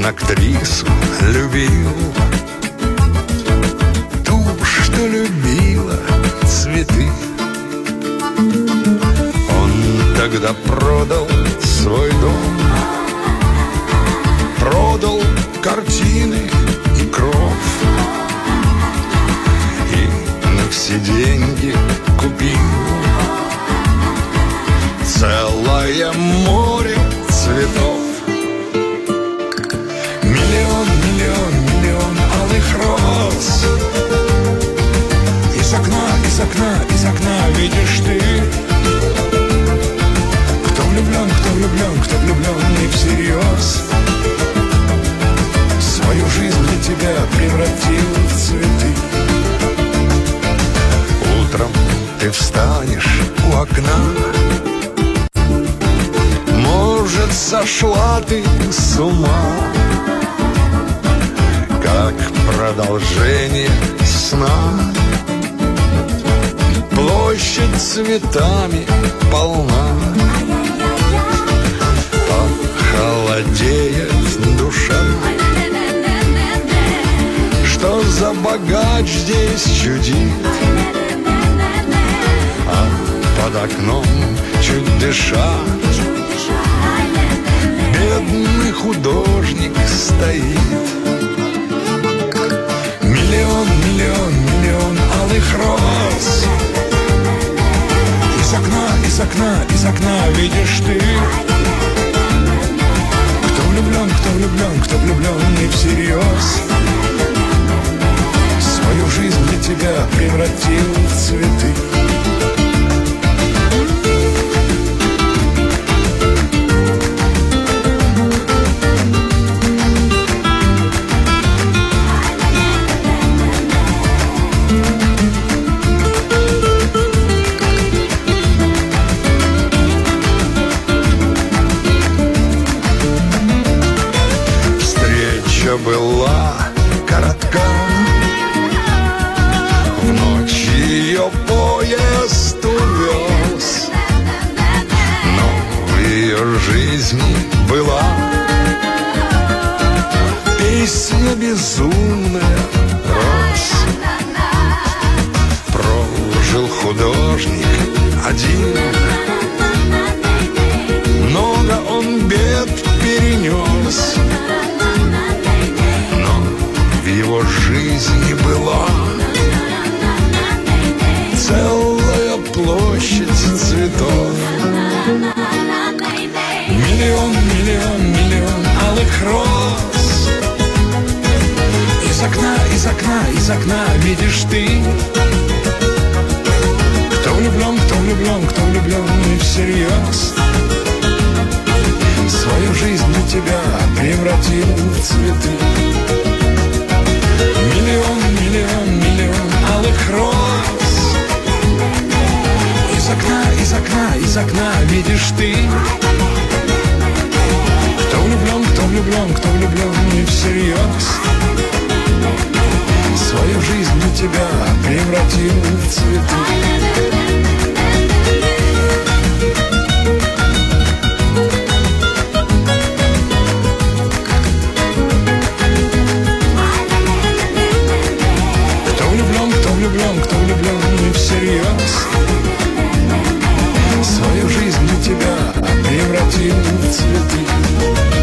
актрису любил, ту, что любила цветы. Он тогда продал свой дом, продал картины и кровь, и на все деньги купил целое море цветов. Миллион, миллион, миллион алых роз. Из окна, из окна, из окна видишь ты. Кто влюблен, кто влюблен, кто влюблен не всерьез, свою жизнь для тебя превратил в цветы. Утром ты встанешь у окна, может, сошла ты с ума, как продолжение сна. Площадь цветами полна, холодеет душа. Что за богач здесь чудит, а под окном, чуть дыша, бедный художник стоит. Миллион, миллион, миллион алых роз. Из окна, из окна, из окна видишь ты. Кто влюблен, кто влюблен, кто влюблен не всерьез, свою жизнь для тебя превратил в цветы. Была коротка, в ночь ее поезд увез, но в ее жизни была песня безумная роз. Прожил художник один, много он бед перенес, в его жизни была целая площадь цветов. Миллион, миллион, миллион алых роз. Из окна, из окна, из окна видишь ты. Кто влюблен, кто влюблен, кто влюблен не всерьез, свою жизнь для тебя превратил в цветы. Миллион, миллион, миллион алых роз. Из окна, из окна, из окна видишь ты. Кто влюблен, кто влюблен, кто влюблен не всерьез, свою жизнь для тебя превратил в цветы. Кто влюблен не всерьез, свою жизнь для тебя превратил в цветы.